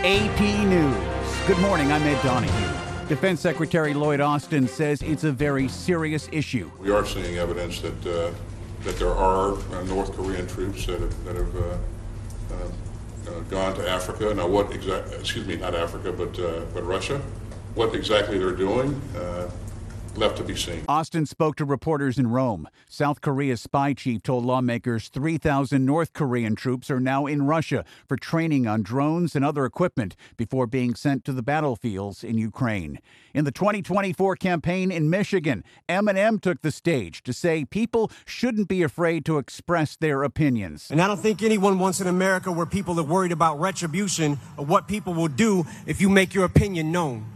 AP News. Good morning, I'm Ed Donahue. Defense Secretary Lloyd Austin says it's a very serious issue. We are seeing evidence that there are North Korean troops that have gone to Africa. Now, what exactly? Not Africa, but Russia. What exactly they're doing? Left to be seen. Austin spoke to reporters in Rome. South Korea's spy chief told lawmakers 3,000 North Korean troops are now in Russia for training on drones and other equipment before being sent to the battlefields in Ukraine. In the 2024 campaign in Michigan, Eminem took the stage to say people shouldn't be afraid to express their opinions. And I don't think anyone wants an America where people are worried about retribution or what people will do if you make your opinion known.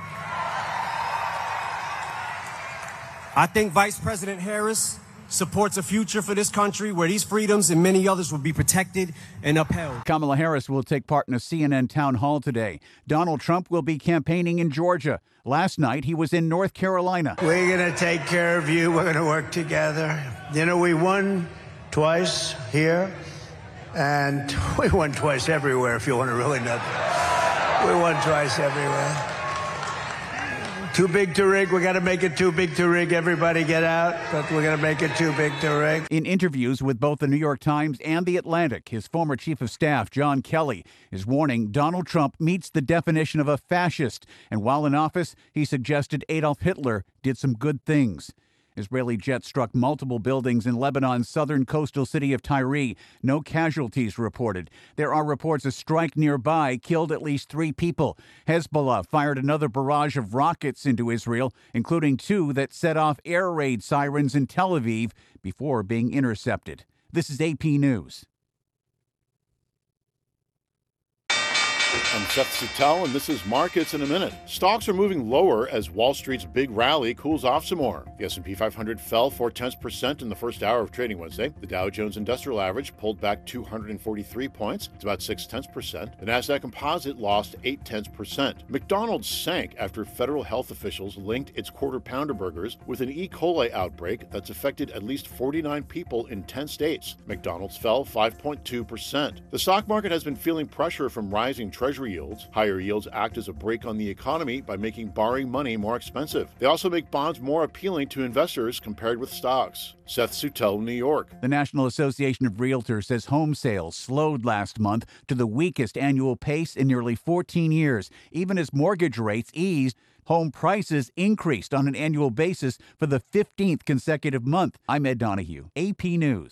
I think Vice President Harris supports a future for this country where these freedoms and many others will be protected and upheld. Kamala Harris will take part in a CNN town hall today. Donald Trump will be campaigning in Georgia. Last night, he was in North Carolina. We're going to take care of you. We're going to work together. You know, we won twice here, and we won twice everywhere, if you want to really know. We won twice everywhere. Too big to rig. We got to make it too big to rig. Everybody get out. But we're going to make it too big to rig. In interviews with both the New York Times and The Atlantic, his former chief of staff, John Kelly, is warning Donald Trump meets the definition of a fascist. And while in office, he suggested Adolf Hitler did some good things. Israeli jets struck multiple buildings in Lebanon's southern coastal city of Tyre. No casualties reported. There are reports a strike nearby killed at least 3 people. Hezbollah fired another barrage of rockets into Israel, including 2 that set off air raid sirens in Tel Aviv before being intercepted. This is AP News. I'm Seth Suttel, and this is Markets in a Minute. Stocks are moving lower as Wall Street's big rally cools off some more. The S&P 500 fell 0.4% in the first hour of trading Wednesday. The Dow Jones Industrial Average pulled back 243 points. It's about 0.6%. The Nasdaq Composite lost 0.8%. McDonald's sank after federal health officials linked its Quarter Pounder burgers with an E. coli outbreak that's affected at least 49 people in 10 states. McDonald's fell 5.2%. The stock market has been feeling pressure from rising Treasury yields. Higher yields act as a brake on the economy by making borrowing money more expensive. They also make bonds more appealing to investors compared with stocks. Seth Suttel, New York. The National Association of Realtors says home sales slowed last month to the weakest annual pace in nearly 14 years. Even as mortgage rates eased, home prices increased on an annual basis for the 15th consecutive month. I'm Ed Donahue, AP News.